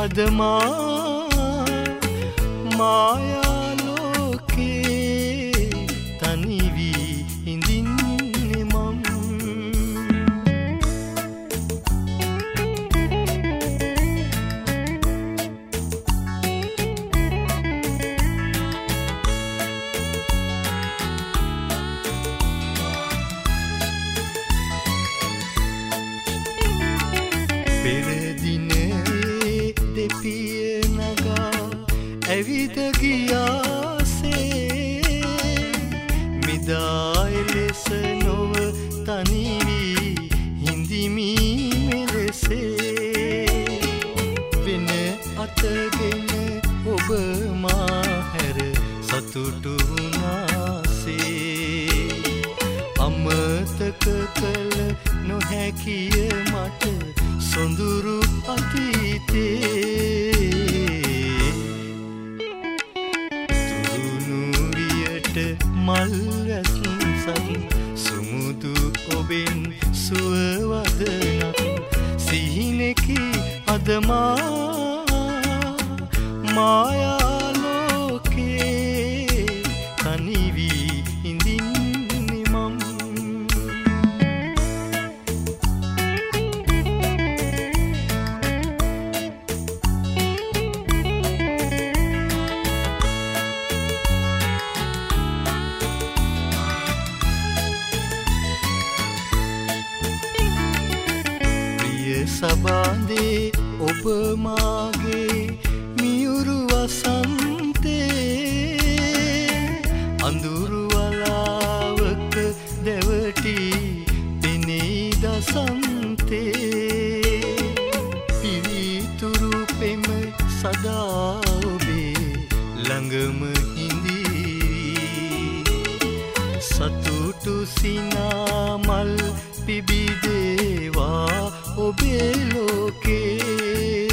අදමා මායාලෝකේ තනිවී ඉඳින්නේ මම පෙරදිනේ දෙපිය නගා ඇවිද ගියාසේ මිදා එලෙස නොව තනිවී හිඳිමි මෙලෙසේ වෙන අතගෙන ඔබ මා හැර සතුටු වුණාසේ අමතක කළ නොහැකිය මට සොඳුරු අතීතේ තුරුණු වියට මල් වැස්සක් සුමුදු ඔබෙන් සුවවදනක් සිහිනෙකි අදමා මායාලෝකේ තනිවී ඉඳින්නේ මම සබාදේ ඔබ මාගේ මියුරු වසන්තේ අඳුරු වලාවක දැවටි පෙනී දසන්තේ පිවිතුරු පෙම සදා ඔබේ ළඟම හිඳී සතුටු සිනාමල් පිබිදේවා ඔබේ ලෝකේ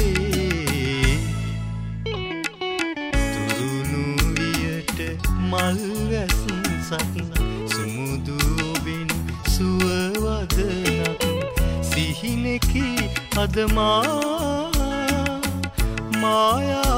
තුරුණු වියට මල් වැස්සක් සුමුදු ඔබෙන් සුවවදනක් සිහිනෙකි අදමා මායා